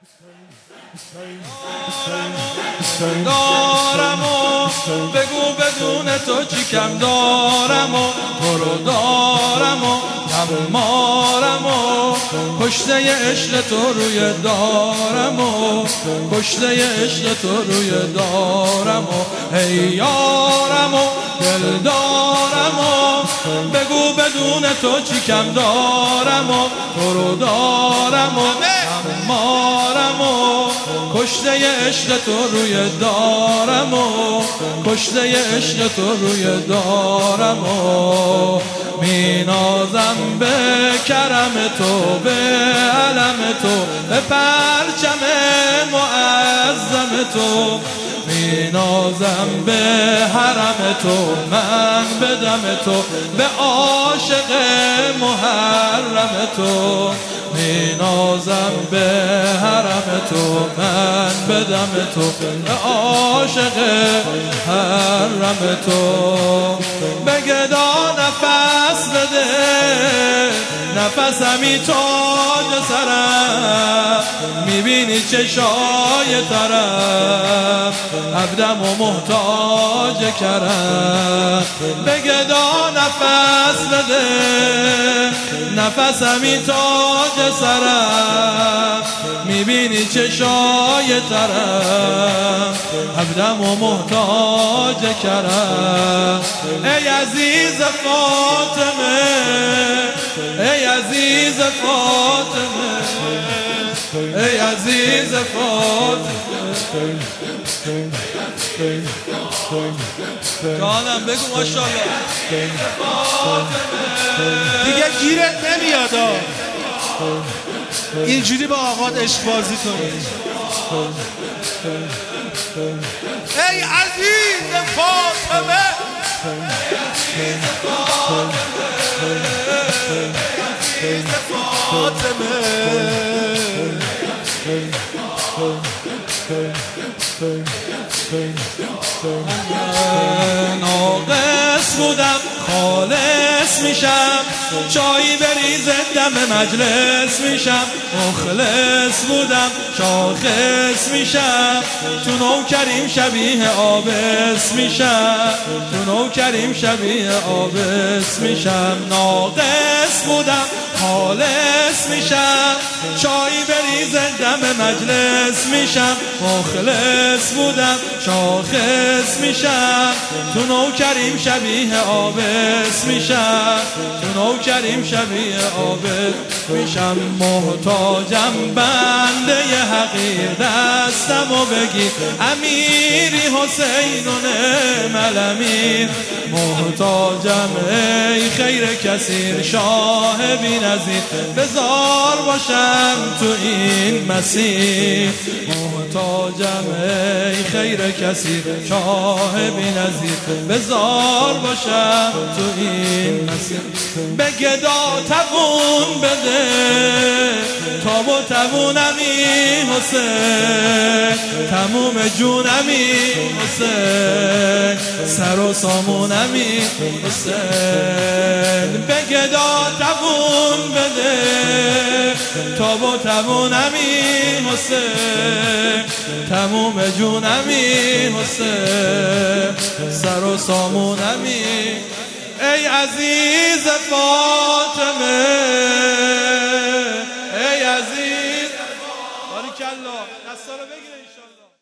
دارم و بگو بدون تو چی کم دارم و تو رو دارم و تمارم و کشته عشق تو روی دارم و کشته عشق تو روی دارم و ای یارم و دل دارم و بگو بدون تو چی کم دارم و تو رو دارم و تمارم و کشته عشق تو روی دارم و کشته عشق تو روی دارم و می نازم به کرم تو، به علم تو، به پرچم معظم تو، می نازم به حرم تو، من به دم تو، به عاشق محرم تو، می نازم به حرم تو، من به دم تو، به عاشق حرم تو. به گدا نفس بده، نفسمی تاج سرم، میبینی چشای طرف، عبدم و محتاج کرم. به گدا نفس بده، نفسمی تاج سرم، میبینی چشای طرف، عبدم و محتاج کرم. ای عزیز فاطمه، ای عزیز فاطمه، ای عزیز فاطمه. جانم بگو ماشاءالله. دیگه گیرت نمیاد اینجوری با آقات عشق بازی کنی. ای عزیز فاطمه، ای عزیز فاطمه. ناقص بودم خالص میشم، چایی بریزه دم مجلس میشم. مخلص بودم شاخص میشم، تو نوکریم شبیه آبس میشم، تو نوکریم شبیه آبس میشم. ناقص بودم خالص میشم، چایی بریزه دم مجلس میشم. مخلص بودم شاخص میشم، تو نوکریم شبیه آبس میشم، تو نوکریم شبیه آبس میشم. محتاجم بنده حقیر، دستمو بگیر امیری حسین و نعم الامیر. محتاجم ای خیر کثیر، شاه بی نظیر، بزار باشم تو این مسیر. محتاجم ای خیر کثیر، شاه بی نظیر، بزار باشم تو این مسیر. به گدا توون بده، تاب و توونمی حسین، تموم جونمی حسین، سر و سامونمی حسین. به گدا توون بده، تاب و توونمی حسین، تموم جونمی حسین، سر و سامونمی. ای عزیز فاطمه، ای عزیز. باریکالله، دستا رو بگیر انشالله.